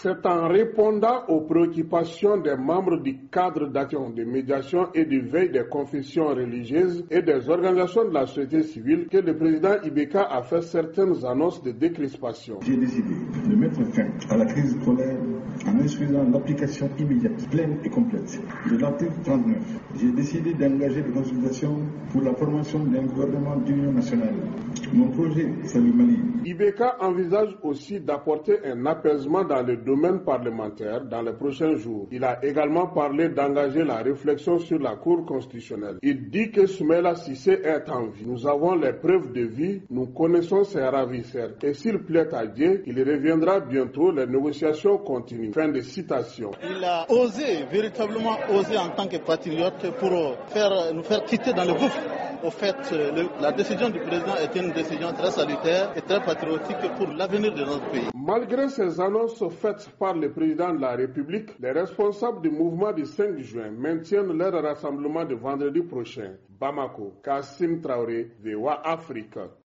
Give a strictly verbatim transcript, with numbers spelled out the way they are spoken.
C'est en répondant aux préoccupations des membres du cadre d'action, de médiation et de veille des confessions religieuses et des organisations de la société civile que le président Ibeka a fait certaines annonces de décrispation. J'ai décidé de mettre fin à la crise scolaire en instruisant l'application immédiate, pleine et complète de l'article trente-neuf. J'ai décidé d'engager des consultations pour la formation d'un gouvernement d'union nationale. Mon projet, c'est le Mali. Ibeka envisage aussi d'apporter un apaisement dans le domaine parlementaire dans les prochains jours. Il a également parlé d'engager la réflexion sur la Cour constitutionnelle. Il dit que Soumaïla Cissé est en vie. Nous avons les preuves de vie, nous connaissons ses ravisseurs. Et s'il plaît à Dieu, il reviendra bientôt, les négociations continuent. Fin de citation. Il a osé, véritablement osé en tant que patriote pour faire, nous faire quitter dans le gouffre. Au fait, le, la décision du président est une décision très salutaire et très patriotique pour l'avenir de notre pays. Malgré ces annonces faites par le président de la République, les responsables du mouvement du cinq juin maintiennent leur rassemblement de vendredi prochain. Bamako, Kassim Traoré, V O A Afrique.